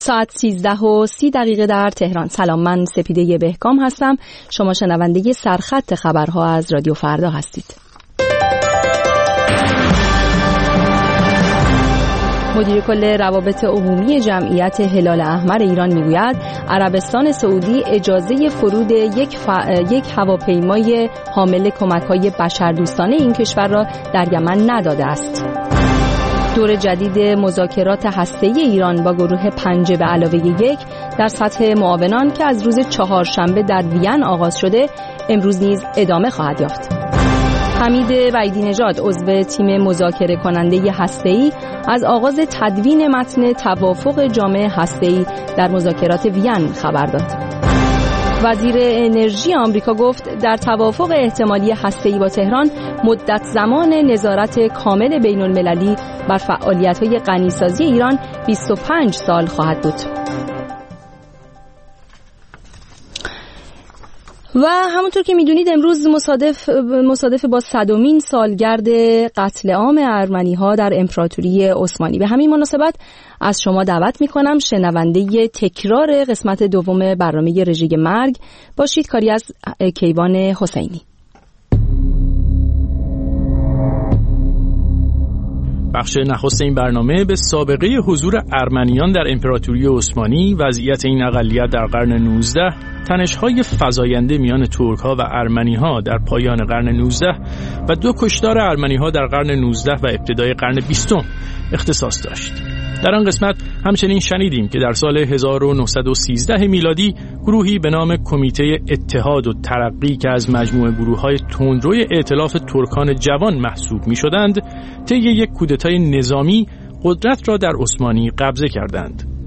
ساعت 13:30 در تهران. سلام، من سپیده بهکام هستم. شما شنونده سرخط خبرها از رادیو فردا هستید. مدیر کل روابط عمومی جمعیت هلال احمر ایران میگوید عربستان سعودی اجازه فرود یک هواپیمای حامل کمک‌های بشردوستانه این کشور را در یمن نداده است. دور جدید مذاکرات هسته‌ای ایران با گروه 5+1 در سطح معاونان که از روز چهارشنبه در وین آغاز شده امروز نیز ادامه خواهد یافت. حمید وحیدی نژاد عضو تیم مذاکره کننده هسته‌ای از آغاز تدوین متن توافق جامع هسته‌ای در مذاکرات وین خبر داد. وزیر انرژی آمریکا گفت در توافق احتمالی هسته‌ای با تهران مدت زمان نظارت کامل بین‌المللی بر فعالیت‌های غنیسازی ایران 25 سال خواهد بود. و همونطور که میدونید امروز مصادف با 100مین سالگرد قتل عام ارمنی‌ها در امپراتوری عثمانی. به همین مناسبت از شما دعوت میکنم شنونده تکرار قسمت دوم برنامه رژه مرگ باشید. کاری از کیوان حسینی. بخش نخست این برنامه به سابقه حضور ارمنیان در امپراتوری عثمانی، وضعیت این اقلیت در قرن 19، تنش‌های فزاینده میان ترک‌ها و ارمنی‌ها در پایان قرن 19 و 2 کشتار ارمنی‌ها در قرن 19 و ابتدای قرن 20 اختصاص داشت. در آن قسمت همچنین شنیدیم که در سال 1913 میلادی گروهی به نام کمیته اتحاد و ترقی که از مجموعه گروه‌های تندروی ائتلاف ترکان جوان محسوب می‌شدند، طی یک کودتای نظامی قدرت را در عثمانی قبضه کردند.